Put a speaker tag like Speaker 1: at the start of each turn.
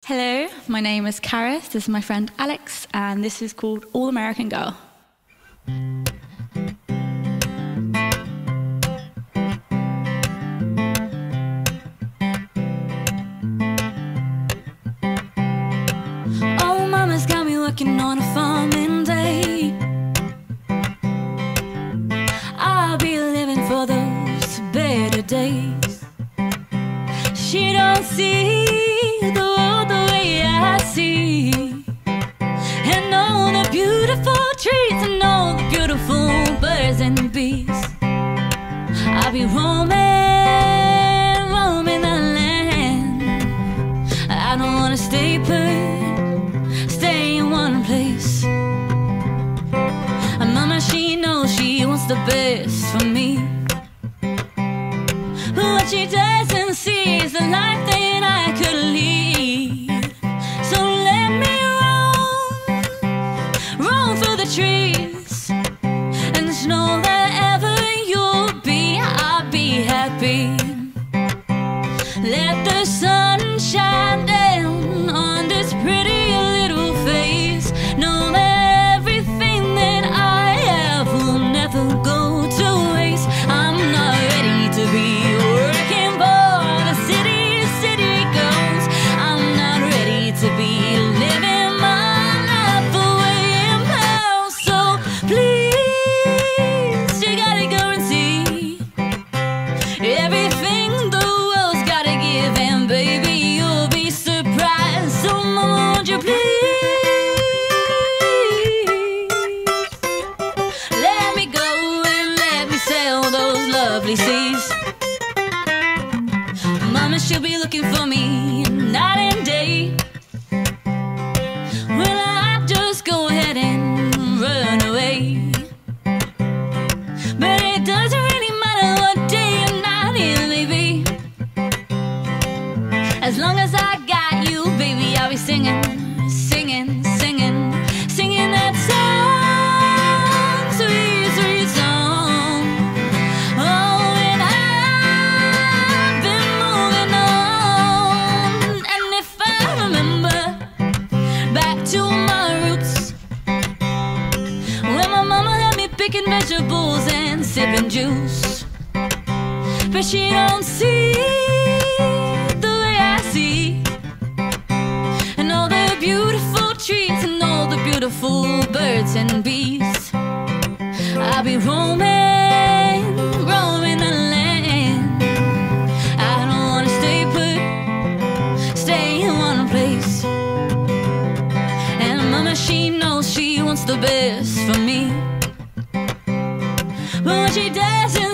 Speaker 1: Hello, my name is Karis, this is my friend Alex, and this is called All American Girl. Oh, mama's got me working on a farming day. I'll be living for those better days. She don't see the world the way I see, and all the beautiful trees and all the beautiful birds and bees. I'll be roaming the land. I don't wanna stay put, stay in one place. And mama, she knows she wants the best for me, but what she doesn't see is the life that I could lead. So let me roam through the trees, and just know that ever you'll be, I'll be happy. Let the sun shine down on this pretty little face. Know that everything that I have will never go to waste. I'm not ready to be working for the city girls. I'm not ready to be living my life the way it feels. So please, you gotta go and see everything the world's gotta give, and baby, you'll be surprised. So mama, won't you please let me go and let me sail those lovely seas. Mama, she'll be looking for me night and day. Well, I just go ahead and run away, but it doesn't really matter what day or night it may be. As long as I got you, baby, I'll be singing, singing, singing, singing that song, sweet, sweet song. Oh, and I've been moving on. And if I remember back to my roots, when my mama had me picking vegetables and sipping juice, but she don't see the way I see, and all the beautiful trees and all the beautiful birds and bees. I'll be roaming the land. I don't wanna stay put, stay in one place. And mama, she knows she wants the best for me, but what she doesn't